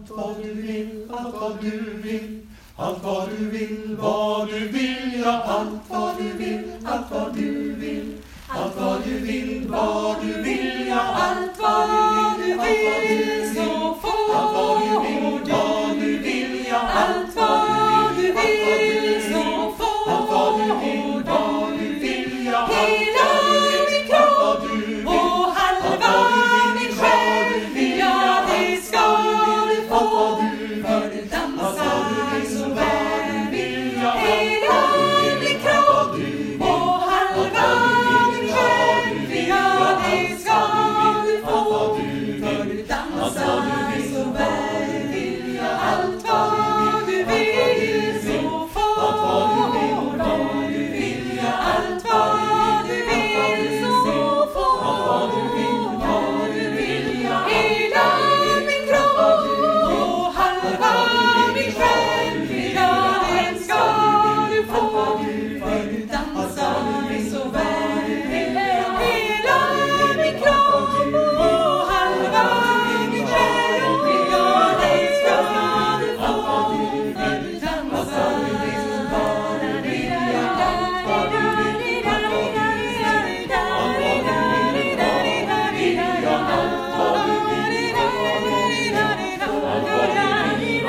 allt vad du vill, allt vad du vill. Allt vad du vill, vad du vill, ja, allt vad du vill, allt vad du vill. Allt vad du vill, vad du vill, ja, allt vad du vill, så får allt vad du vill, vad du vill, ja, allt vad du vill, så får allt vad du vill, vad du vill, ja, hela min kropp och halva min själ, ja, det ska du få, för du dansar så väl, ja, hela min kropp och halva min själ, ja, det ska du få, för du dansar så väl, ja, allt vad du vill, så får du vill, ja, allt vad du vill, så får du vill, ja, hela min kropp och halva min själ, ja, den ska du få, för du dansar så väl, hela min kropp och halva min själ, ja, den ska du få, för du dansar så väl, ja, allt vad du vill, allt vad du vill, allt vad du vill, ja, allt vad du vill, allt vad du vill, allt vad du vill,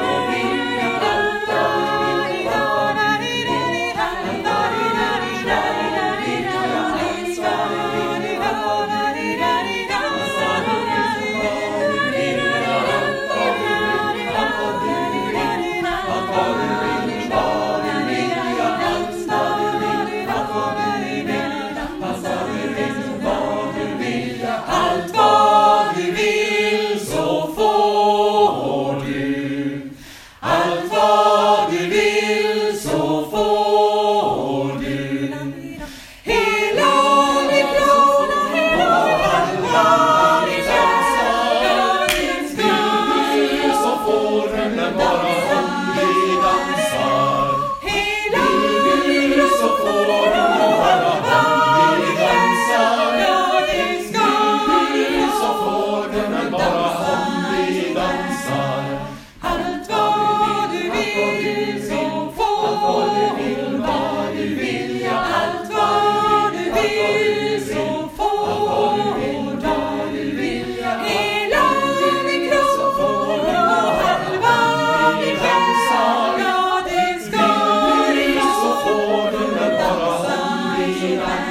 allt vad du vill, så får du. Allt vad du vill, så får du. Hela min kropp och halva min själ, din skull, så får du när bara vi dansar. Hela min kropp så får du och halva vi dansar. Ja, din skull, så får du när bara vi dansar. Allt vad du vill, så får du, vad du vill, ja, allt vad du vill, så får du, vad du vill, ja, hela min kropp och halva min själ, ja, det ska du, så får du när bara vi dansar.